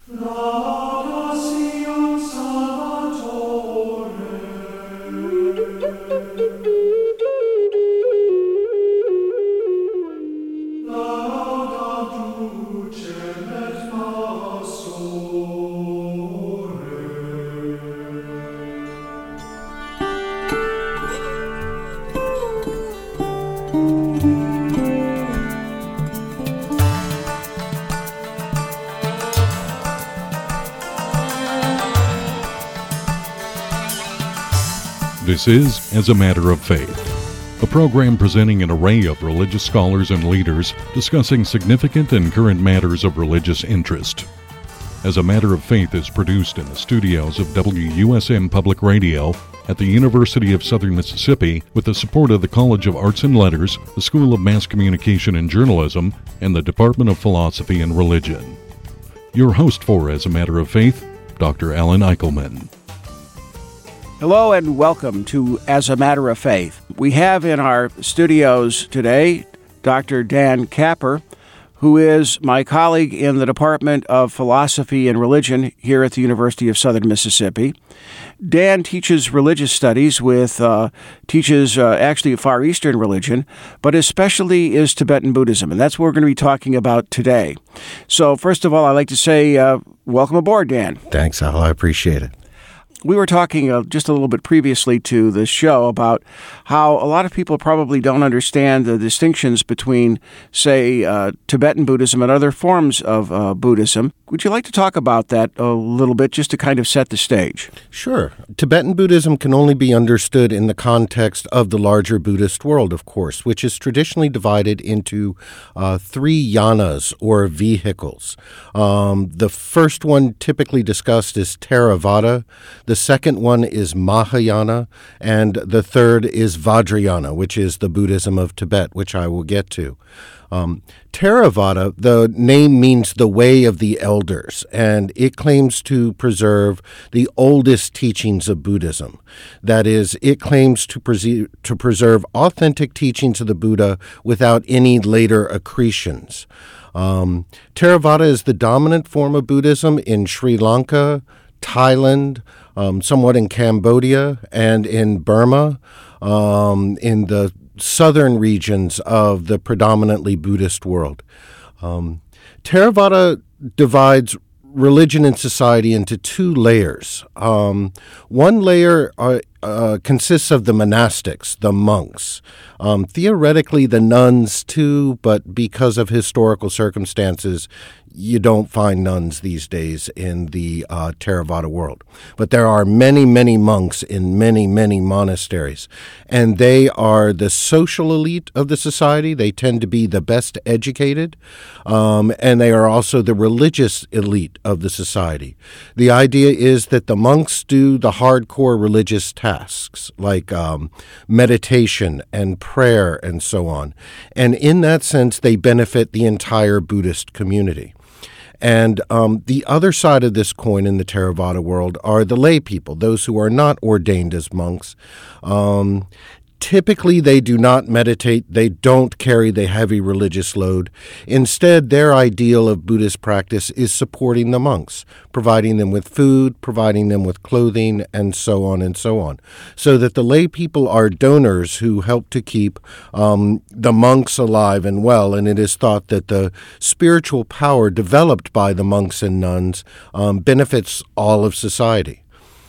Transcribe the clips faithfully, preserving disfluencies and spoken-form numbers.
This is As a Matter of Faith, a program presenting an array of religious scholars and leaders discussing significant and current matters of religious interest. As a Matter of Faith is produced in the studios of W U S M Public Radio at the University of Southern Mississippi with the support of the College of Arts and Letters, the School of Mass Communication and Journalism, and the Department of Philosophy and Religion. Your host for As a Matter of Faith, Doctor Alan Eichelman. Hello and welcome to As a Matter of Faith. We have in our studios today Doctor Dan Capper, who is my colleague in the Department of Philosophy and Religion here at the University of Southern Mississippi. Dan teaches religious studies with, uh, teaches uh, actually Far Eastern religion, but his specialty is Tibetan Buddhism, and that's what we're going to be talking about today. So first of all, I'd like to say uh, welcome aboard, Dan. Thanks, Al. I appreciate it. We were talking uh, just a little bit previously to the show about how a lot of people probably don't understand the distinctions between, say, uh, Tibetan Buddhism and other forms of uh, Buddhism. Would you like to talk about that a little bit just to kind of set the stage? Sure. Tibetan Buddhism can only be understood in the context of the larger Buddhist world, of course, which is traditionally divided into uh, three yanas, or vehicles. Um, the first one typically discussed is Theravada. The second one is Mahayana, and the third is Vajrayana, which is the Buddhism of Tibet, which I will get to. Um, Theravada, the name means the way of the elders, and it claims to preserve the oldest teachings of Buddhism. That is, it claims to, pres- to preserve authentic teachings of the Buddha without any later accretions. Um, Theravada is the dominant form of Buddhism in Sri Lanka, Thailand, um, somewhat in Cambodia, and in Burma, um, in the southern regions of the predominantly Buddhist world. Um, Theravada divides religion and society into two layers. Um, one layer uh, uh, consists of the monastics, the monks. Um, theoretically, the nuns too, but because of historical circumstances, you don't find nuns these days in the uh, Theravada world. But there are many, many monks in many, many monasteries. And they are the social elite of the society. They tend to be the best educated. Um, and they are also the religious elite of the society. The idea is that the monks do the hardcore religious tasks, like um, meditation and prayer and so on. And in that sense, they benefit the entire Buddhist community. And um, the other side of this coin in the Theravada world are the lay people, those who are not ordained as monks. Um, typically, they do not meditate. They don't carry the heavy religious load. Instead, their ideal of Buddhist practice is supporting the monks, providing them with food, providing them with clothing, and so on and so on. So that the lay people are donors who help to keep um, the monks alive and well, and it is thought that the spiritual power developed by the monks and nuns um, benefits all of society.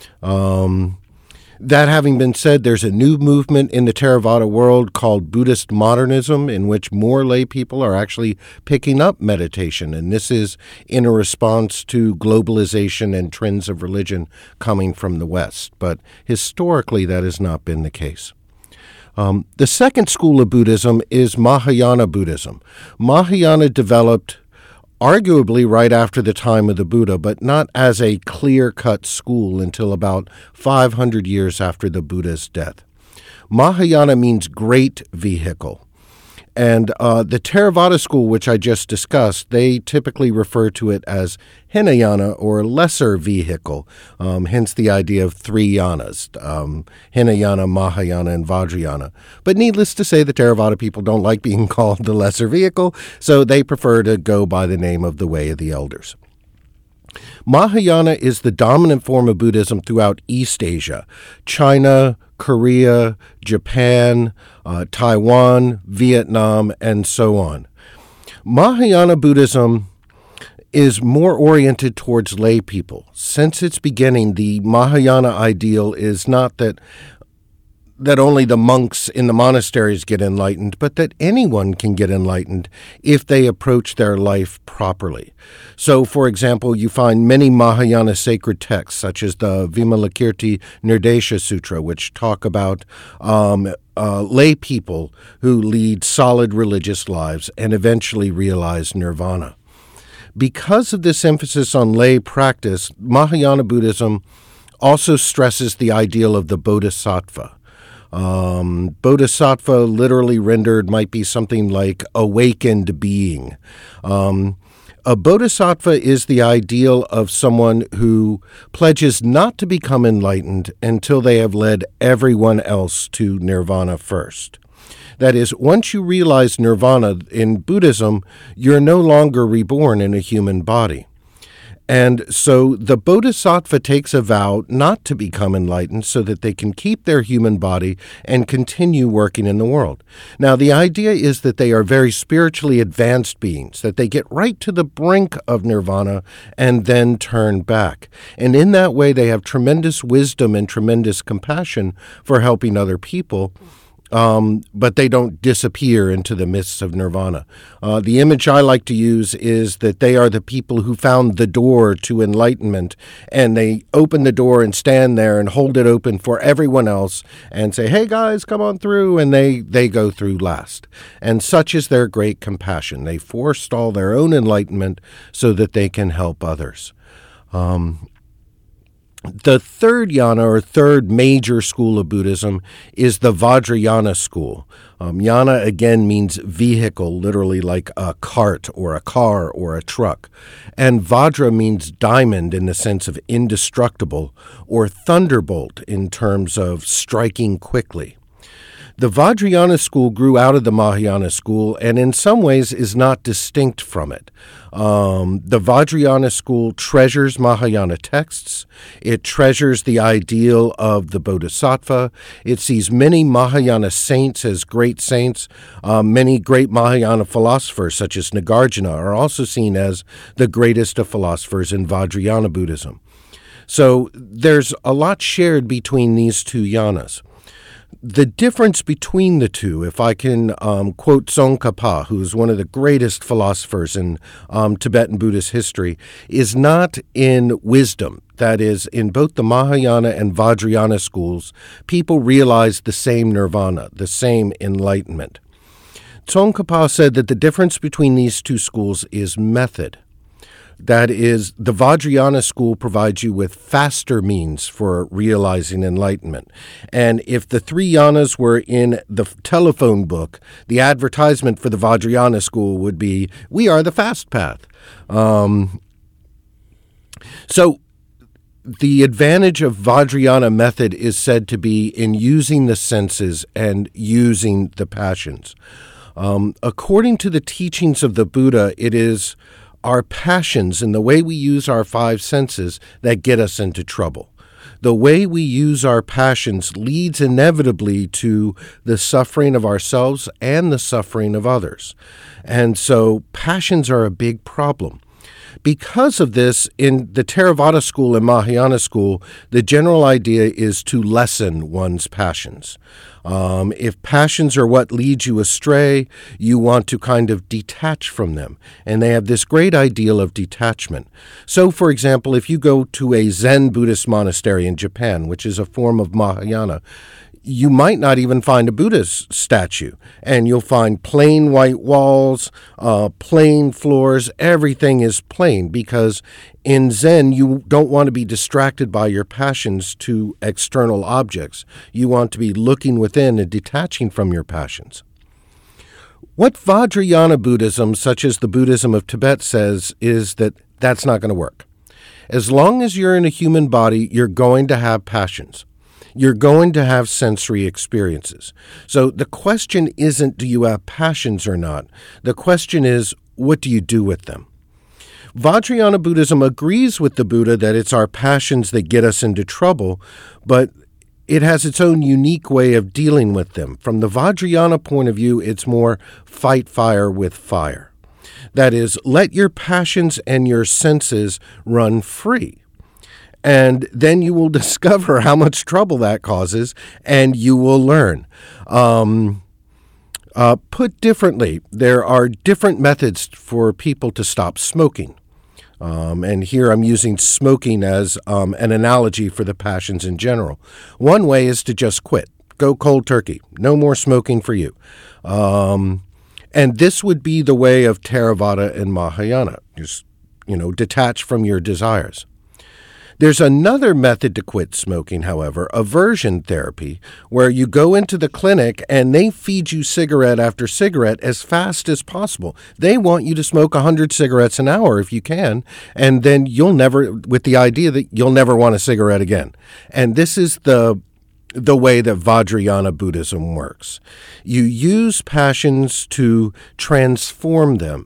Um... That having been said, there's a new movement in the Theravada world called Buddhist modernism, in which more lay people are actually picking up meditation. And this is in a response to globalization and trends of religion coming from the West. But historically, that has not been the case. Um, the second school of Buddhism is Mahayana Buddhism. Mahayana developed arguably right after the time of the Buddha, but not as a clear-cut school until about five hundred years after the Buddha's death. Mahayana means great vehicle. And uh, the Theravada school, which I just discussed, they typically refer to it as Hinayana, or lesser vehicle, um, hence the idea of three yanas, um, Hinayana, Mahayana, and Vajrayana. But needless to say, the Theravada people don't like being called the lesser vehicle, so they prefer to go by the name of the Way of the Elders. Mahayana is the dominant form of Buddhism throughout East Asia, China, Korea, Japan, uh, Taiwan, Vietnam, and so on. Mahayana Buddhism is more oriented towards lay people. Since its beginning, the Mahayana ideal is not that that only the monks in the monasteries get enlightened, but that anyone can get enlightened if they approach their life properly. So, for example, you find many Mahayana sacred texts, such as the Vimalakirti Nirdesha Sutra, which talk about um, uh, lay people who lead solid religious lives and eventually realize nirvana. Because of this emphasis on lay practice, Mahayana Buddhism also stresses the ideal of the bodhisattva. Um, bodhisattva, literally rendered, might be something like awakened being. Um, a bodhisattva is the ideal of someone who pledges not to become enlightened until they have led everyone else to nirvana first. That is, once you realize nirvana in Buddhism, you're no longer reborn in a human body. And so the bodhisattva takes a vow not to become enlightened so that they can keep their human body and continue working in the world. Now, the idea is that they are very spiritually advanced beings, that they get right to the brink of nirvana and then turn back. And in that way, they have tremendous wisdom and tremendous compassion for helping other people. Um, but they don't disappear into the mists of nirvana. Uh, the image I like to use is that they are the people who found the door to enlightenment, and they open the door and stand there and hold it open for everyone else and say, hey guys, come on through, and they, they go through last. And such is their great compassion. They forestall their own enlightenment so that they can help others. Um, The third yana, or third major school of Buddhism, is the Vajrayana school. Um, yana, again, means vehicle, literally like a cart or a car or a truck. And Vajra means diamond in the sense of indestructible, or thunderbolt in terms of striking quickly. The Vajrayana school grew out of the Mahayana school and in some ways is not distinct from it. Um, the Vajrayana school treasures Mahayana texts. It treasures the ideal of the Bodhisattva. It sees many Mahayana saints as great saints. Uh, many great Mahayana philosophers, such as Nagarjuna, are also seen as the greatest of philosophers in Vajrayana Buddhism. So there's a lot shared between these two yanas. The difference between the two, if I can um, quote Tsongkhapa, who's one of the greatest philosophers in um, Tibetan Buddhist history, is not in wisdom. That is, in both the Mahayana and Vajrayana schools, people realize the same nirvana, the same enlightenment. Tsongkhapa said that the difference between these two schools is method. That is, the Vajrayana school provides you with faster means for realizing enlightenment. And if the three yanas were in the telephone book, the advertisement for the Vajrayana school would be, we are the fast path. Um, so the advantage of Vajrayana method is said to be in using the senses and using the passions. Um, according to the teachings of the Buddha, it is our passions and the way we use our five senses that get us into trouble. The way we use our passions leads inevitably to the suffering of ourselves and the suffering of others. And so passions are a big problem. Because of this, in the Theravada school and Mahayana school, the general idea is to lessen one's passions. Um, if passions are what leads you astray, you want to kind of detach from them. And they have this great ideal of detachment. So, for example, if you go to a Zen Buddhist monastery in Japan, which is a form of Mahayana, you might not even find a Buddhist statue, and you'll find plain white walls, uh, plain floors. Everything is plain because in Zen, you don't want to be distracted by your passions to external objects. You want to be looking within and detaching from your passions. What Vajrayana Buddhism, such as the Buddhism of Tibet, says is that that's not going to work. As long as you're in a human body, you're going to have passions. You're going to have sensory experiences. So the question isn't, do you have passions or not? The question is, what do you do with them? Vajrayana Buddhism agrees with the Buddha that it's our passions that get us into trouble, but it has its own unique way of dealing with them. From the Vajrayana point of view, it's more fight fire with fire. That is, let your passions and your senses run free. And then you will discover how much trouble that causes, and you will learn. Um, uh, put differently, there are different methods for people to stop smoking. Um, and here I'm using smoking as um, an analogy for the passions in general. One way is to just quit. Go cold turkey. No more smoking for you. Um, and this would be the way of Theravada and Mahayana. Just, you know, detach from your desires. There's another method to quit smoking, however, aversion therapy, where you go into the clinic and they feed you cigarette after cigarette as fast as possible. They want you to smoke one hundred cigarettes an hour if you can, and then you'll never, with the idea that you'll never want a cigarette again. And this is the the way that Vajrayana Buddhism works. You use passions to transform them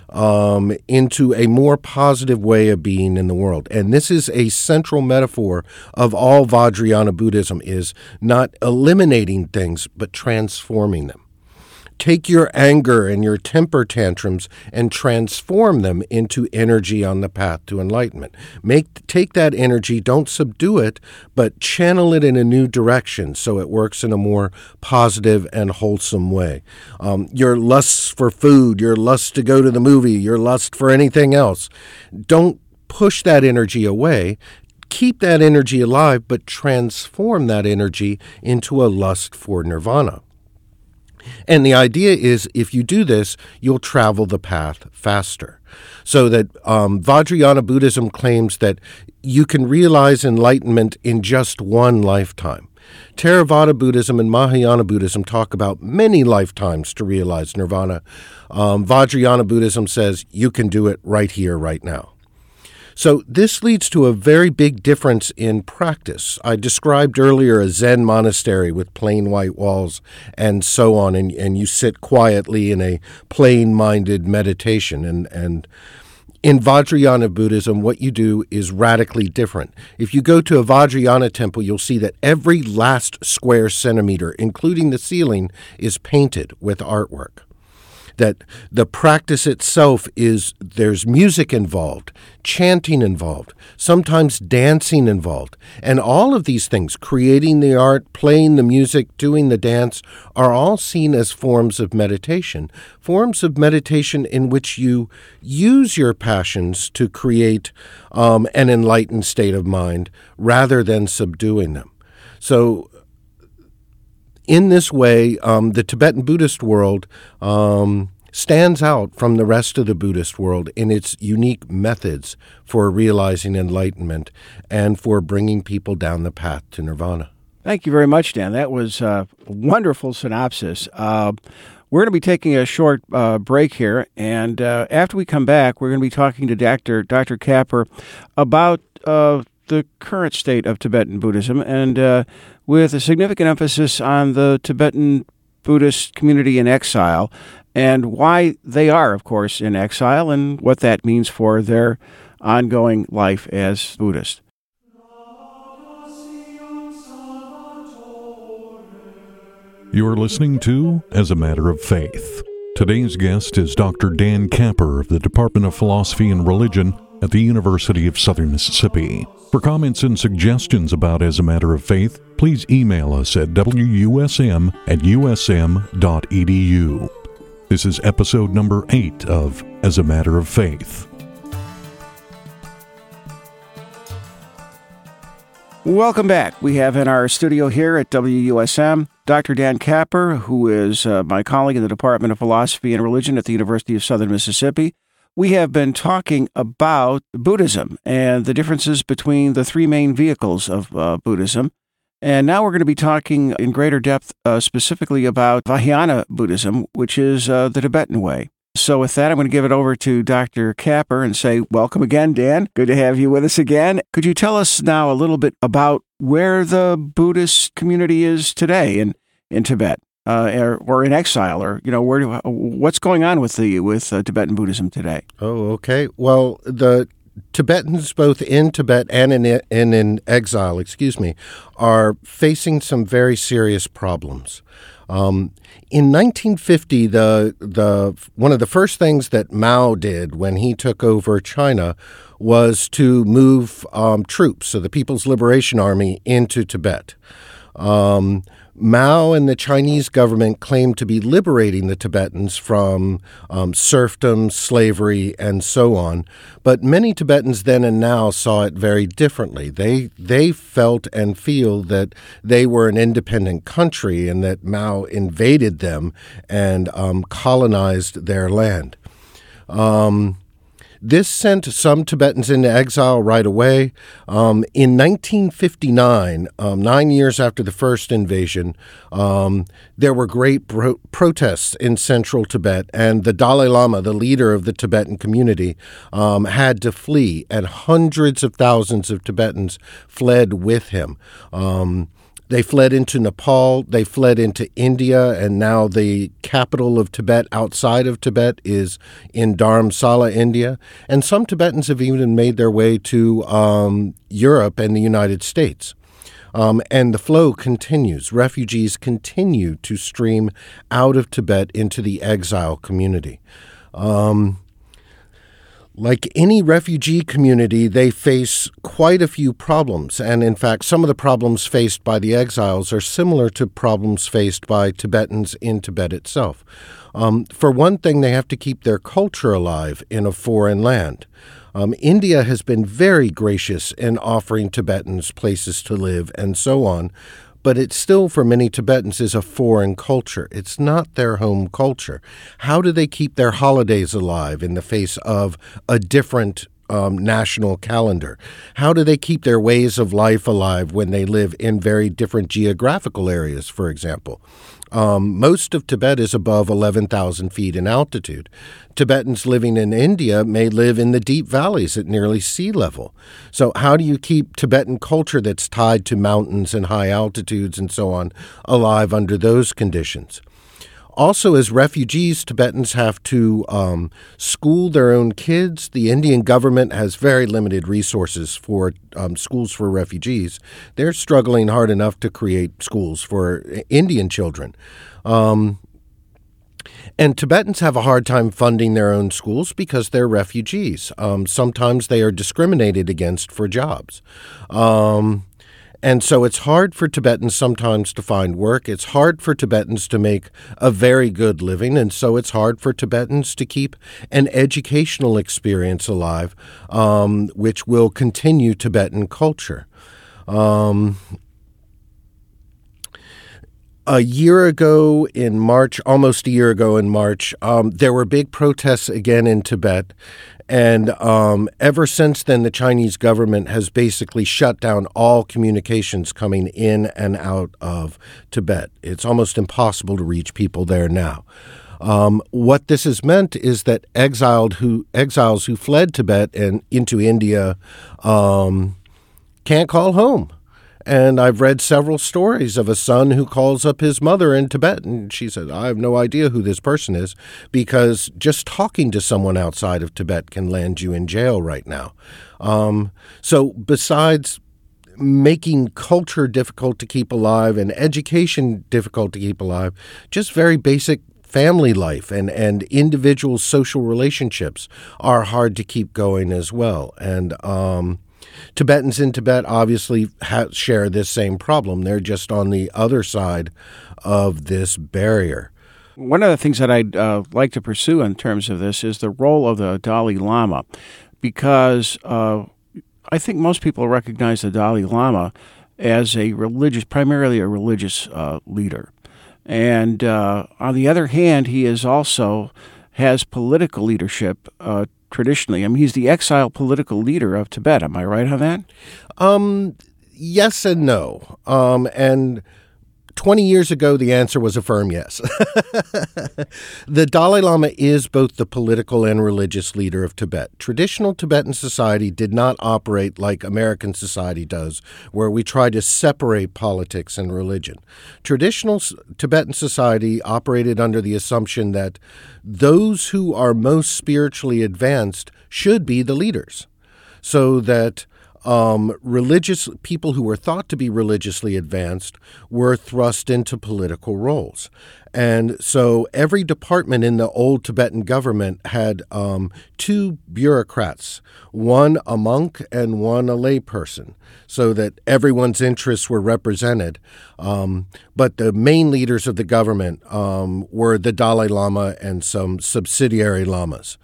Um, into a more positive way of being in the world. And this is a central metaphor of all Vajrayana Buddhism, is not eliminating things, but transforming them. Take your anger and your temper tantrums and transform them into energy on the path to enlightenment. Make take that energy, don't subdue it, but channel it in a new direction so it works in a more positive and wholesome way. Um, your lusts for food, your lust to go to the movie, your lust for anything else, don't push that energy away. Keep that energy alive, but transform that energy into a lust for nirvana. And the idea is, if you do this, you'll travel the path faster. So that um, Vajrayana Buddhism claims that you can realize enlightenment in just one lifetime. Theravada Buddhism and Mahayana Buddhism talk about many lifetimes to realize nirvana. Um, Vajrayana Buddhism says you can do it right here, right now. So this leads to a very big difference in practice. I described earlier a Zen monastery with plain white walls and so on, and, and you sit quietly in a plain-minded meditation. And, and in Vajrayana Buddhism, what you do is radically different. If you go to a Vajrayana temple, you'll see that every last square centimeter, including the ceiling, is painted with artwork. That the practice itself is, there's music involved, chanting involved, sometimes dancing involved. And all of these things, creating the art, playing the music, doing the dance, are all seen as forms of meditation. Forms of meditation in which you use your passions to create um, an enlightened state of mind rather than subduing them. So in this way, um, the Tibetan Buddhist world um, stands out from the rest of the Buddhist world in its unique methods for realizing enlightenment and for bringing people down the path to nirvana. Thank you very much, Dan. That was a wonderful synopsis. Uh, we're going to be taking a short uh, break here, and uh, after we come back, we're going to be talking to Doctor Doctor Kapper about uh, the current state of Tibetan Buddhism, and uh, with a significant emphasis on the Tibetan Buddhist community in exile, and why they are, of course, in exile, and what that means for their ongoing life as Buddhists. You are listening to As a Matter of Faith. Today's guest is Doctor Dan Kapper of the Department of Philosophy and Religion at the University of Southern Mississippi. For comments and suggestions about As a Matter of Faith, please email us at w u s m at u s m dot e d u. This is episode number eight of As a Matter of Faith. Welcome back. We have in our studio here at W U S M Doctor Dan Kapper, who is uh, my colleague in the Department of Philosophy and Religion at the University of Southern Mississippi. We have been talking about Buddhism and the differences between the three main vehicles of uh, Buddhism. And now we're going to be talking in greater depth uh, specifically about Vajrayana Buddhism, which is uh, the Tibetan way. So with that, I'm going to give it over to Doctor Kapper and say, welcome again, Dan. Good to have you with us again. Could you tell us now a little bit about where the Buddhist community is today in, in Tibet? uh, or, or in exile, or you know, where do, what's going on with the with uh, Tibetan Buddhism today? Oh, okay. Well, the Tibetans, both in Tibet and in, and in exile, excuse me, are facing some very serious problems. Um, in nineteen fifty, the the one of the first things that Mao did when he took over China was to move um, troops, so the People's Liberation Army, into Tibet. Um, Mao and the Chinese government claimed to be liberating the Tibetans from um, serfdom, slavery, and so on. But many Tibetans then and now saw it very differently. They they felt and feel that they were an independent country and that Mao invaded them and um, colonized their land. Um, This sent some Tibetans into exile right away. Um, in nineteen fifty-nine, um, nine years after the first invasion, um, there were great pro- protests in central Tibet, and the Dalai Lama, the leader of the Tibetan community, um, had to flee, and hundreds of thousands of Tibetans fled with him. Um, They fled into Nepal, they fled into India, and now the capital of Tibet outside of Tibet is in Dharamsala, India. And some Tibetans have even made their way to um, Europe and the United States. Um, and the flow continues. Refugees continue to stream out of Tibet into the exile community. Um, Like any refugee community, they face quite a few problems. And in fact, some of the problems faced by the exiles are similar to problems faced by Tibetans in Tibet itself. Um, for one thing, they have to keep their culture alive in a foreign land. Um, India has been very gracious in offering Tibetans places to live and so on, but it still, for many Tibetans, is a foreign culture. It's not their home culture. How do they keep their holidays alive in the face of a different um, national calendar? How do they keep their ways of life alive when they live in very different geographical areas, for example? Um, most of Tibet is above eleven thousand feet in altitude. Tibetans living in India may live in the deep valleys at nearly sea level. So how do you keep Tibetan culture that's tied to mountains and high altitudes and so on alive under those conditions? Also, as refugees, Tibetans have to um, school their own kids. The Indian government has very limited resources for um, schools for refugees. They're struggling hard enough to create schools for Indian children. Um, and Tibetans have a hard time funding their own schools because they're refugees. Um, sometimes they are discriminated against for jobs. Um And so it's hard for Tibetans sometimes to find work. It's hard for Tibetans to make a very good living. And so it's hard for Tibetans to keep an educational experience alive, um, which will continue Tibetan culture. Um, a year ago in March, almost a year ago in March, um, there were big protests again in Tibet. And um, ever since then, the Chinese government has basically shut down all communications coming in and out of Tibet. It's almost impossible to reach people there now. Um, what this has meant is that exiled who exiles who fled Tibet and into India um, can't call home. And I've read several stories of a son who calls up his mother in Tibet, and she said, I have no idea who this person is, because just talking to someone outside of Tibet can land you in jail right now. Um, so besides making culture difficult to keep alive and education difficult to keep alive, just very basic family life and, and individual social relationships are hard to keep going as well. And um Tibetans in Tibet obviously ha- share this same problem. They're just on the other side of this barrier. One of the things that I'd uh, like to pursue in terms of this is the role of the Dalai Lama, because uh, I think most people recognize the Dalai Lama as a religious, primarily a religious uh, leader. And uh, on the other hand, he is also has political leadership uh traditionally. I mean, he's the exiled political leader of Tibet. Am I right on that? Um, yes and no. Um, and twenty years ago, the answer was a firm yes. The Dalai Lama is both the political and religious leader of Tibet. Traditional Tibetan society did not operate like American society does, where we try to separate politics and religion. Traditional Tibetan society operated under the assumption that those who are most spiritually advanced should be the leaders, so that Um, religious people who were thought to be religiously advanced were thrust into political roles. And so every department in the old Tibetan government had um, two bureaucrats, one a monk and one a layperson, so that everyone's interests were represented. Um, but the main leaders of the government um, were the Dalai Lama and some subsidiary lamas.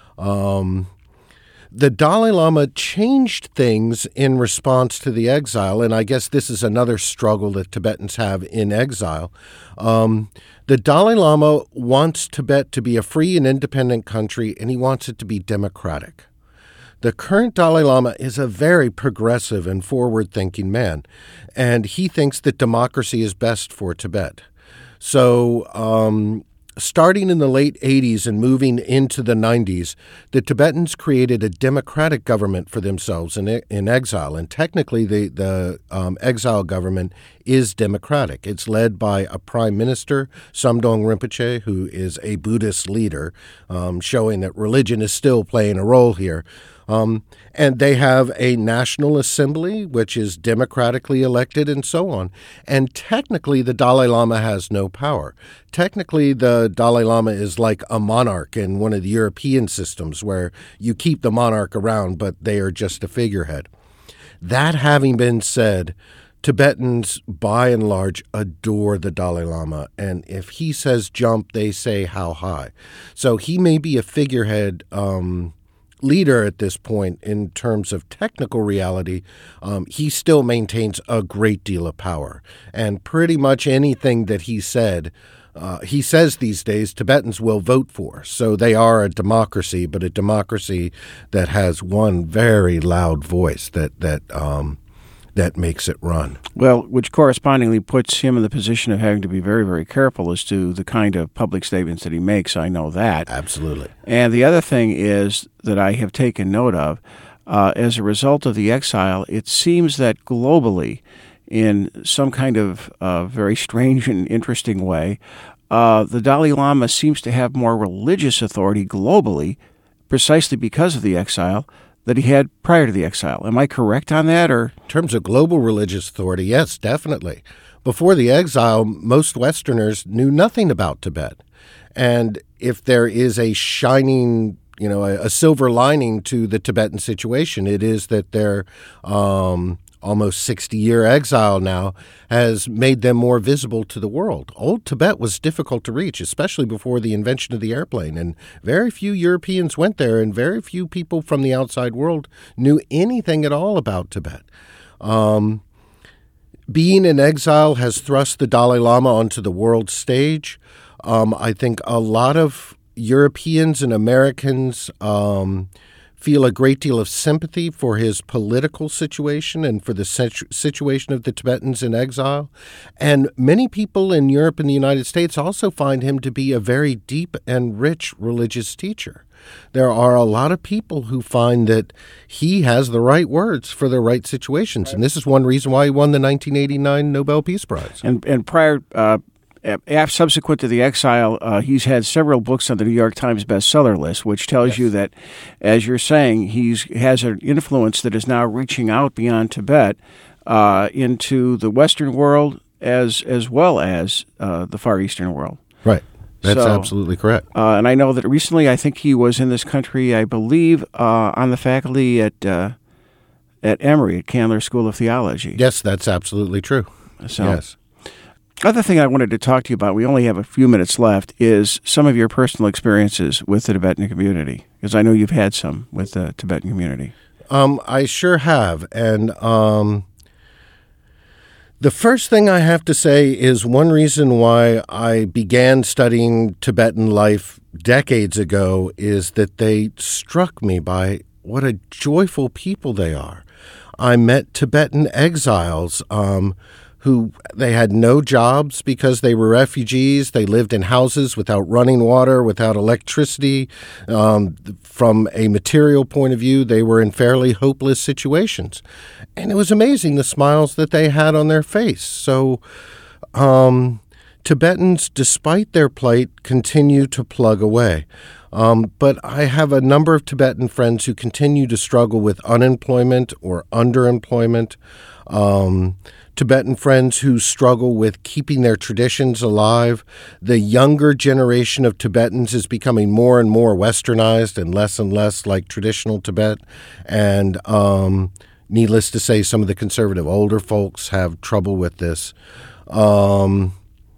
Um The Dalai Lama changed things in response to the exile, and I guess this is another struggle that Tibetans have in exile. Um, the Dalai Lama wants Tibet to be a free and independent country, and he wants it to be democratic. The current Dalai Lama is a very progressive and forward-thinking man, and he thinks that democracy is best for Tibet. So, um, starting in the late eighties and moving into the nineties, the Tibetans created a democratic government for themselves in, in exile. And technically, the, the um, exile government is democratic. It's led by a prime minister, Samdong Rinpoche, who is a Buddhist leader, um, showing that religion is still playing a role here. Um, and they have a national assembly, which is democratically elected and so on. And technically, the Dalai Lama has no power. Technically, the Dalai Lama is like a monarch in one of the European systems where you keep the monarch around, but they are just a figurehead. That having been said, Tibetans, by and large, adore the Dalai Lama. And if he says jump, they say how high. So he may be a figurehead um leader at this point in terms of technical reality. Um, he still maintains a great deal of power. And pretty much anything that he said, uh, he says these days, Tibetans will vote for. So they are a democracy, but a democracy that has one very loud voice that that um, that makes it run. Well, which correspondingly puts him in the position of having to be very, very careful as to the kind of public statements that he makes. I know that. Absolutely. And the other thing is that I have taken note of, uh, as a result of the exile, it seems that globally, in some kind of uh, very strange and interesting way, uh, the Dalai Lama seems to have more religious authority globally, precisely because of the exile, that he had prior to the exile. Am I correct on that? Or in terms of global religious authority, yes, definitely. Before the exile, most Westerners knew nothing about Tibet. And if there is a shining, you know, a, a silver lining to the Tibetan situation, it is that their um, almost sixty-year exile now has made them more visible to the world. Old Tibet was difficult to reach, especially before the invention of the airplane, and very few Europeans went there, and very few people from the outside world knew anything at all about Tibet. Um, being in exile has thrust the Dalai Lama onto the world stage. Um, I think a lot of Europeans and Americans um, feel a great deal of sympathy for his political situation and for the situ- situation of the Tibetans in exile. And many people in Europe and the United States also find him to be a very deep and rich religious teacher. There are a lot of people who find that he has the right words for the right situations. And this is one reason why he won the nineteen eighty-nine Nobel Peace Prize. And, and prior... Uh Subsequent to the exile, uh, he's had several books on the New York Times bestseller list, which tells yes. you that, as you're saying, he has an influence that is now reaching out beyond Tibet uh, into the Western world as as well as uh, the Far Eastern world. Right. That's so, absolutely correct. Uh, and I know that recently, I think he was in this country, I believe, uh, on the faculty at uh, at Emory, at Candler School of Theology. Yes, that's absolutely true. So, yes. Other thing I wanted to talk to you about, we only have a few minutes left, is some of your personal experiences with the Tibetan community, because I know you've had some with the Tibetan community. Um, I sure have. And um, the first thing I have to say is one reason why I began studying Tibetan life decades ago is that they struck me by what a joyful people they are. I met Tibetan exiles um who they had no jobs because they were refugees. They lived in houses without running water, without electricity. Um, from a material point of view, they were in fairly hopeless situations. And it was amazing the smiles that they had on their face. So um, Tibetans, despite their plight, continue to plug away. Um, but I have a number of Tibetan friends who continue to struggle with unemployment or underemployment. Um, Tibetan friends who struggle with keeping their traditions alive. The younger generation of Tibetans is becoming more and more westernized and less and less like traditional Tibet. And um, needless to say, some of the conservative older folks have trouble with this. Um,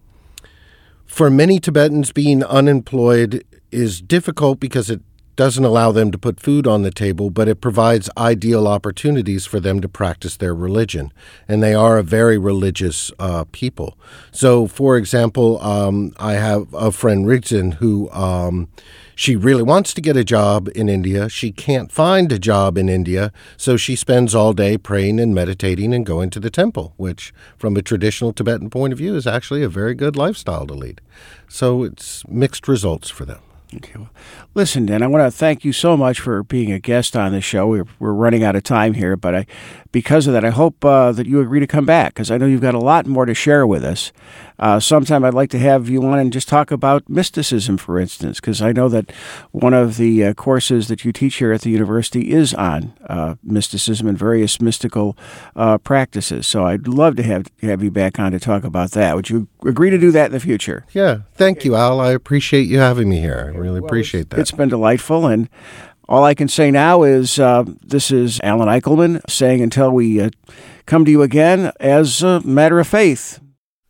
for many Tibetans, being unemployed is difficult because it doesn't allow them to put food on the table, but it provides ideal opportunities for them to practice their religion. And they are a very religious uh, people. So, for example, um, I have a friend, Rigzin, who um, she really wants to get a job in India. She can't find a job in India, so she spends all day praying and meditating and going to the temple, which, from a traditional Tibetan point of view, is actually a very good lifestyle to lead. So it's mixed results for them. Okay. Well, listen, Dan, I want to thank you so much for being a guest on the show. We're, we're running out of time here, but I, because of that, I hope uh, that you agree to come back, because I know you've got a lot more to share with us. Uh, sometime I'd like to have you on and just talk about mysticism, for instance, because I know that one of the uh, courses that you teach here at the university is on uh, mysticism and various mystical uh, practices. So I'd love to have, have you back on to talk about that. Would you agree to do that in the future? Yeah. Thank you, Al. I appreciate you having me here. I really well, appreciate that. It's been delightful, and all I can say now is uh, this is Alan Eichelman saying until we uh, come to you again, as a matter of faith.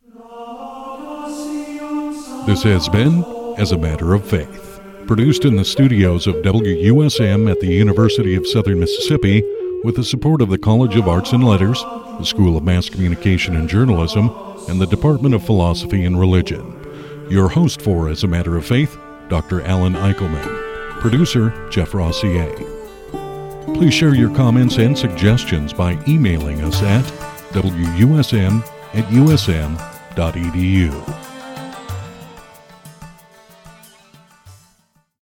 This has been As a Matter of Faith, produced in the studios of W U S M at the University of Southern Mississippi with the support of the College of Arts and Letters, the School of Mass Communication and Journalism, and the Department of Philosophy and Religion. Your host for As a Matter of Faith, Doctor Alan Eichelman. Producer, Jeff Rossier. Please share your comments and suggestions by emailing us at W U S M at U S M dot E D U.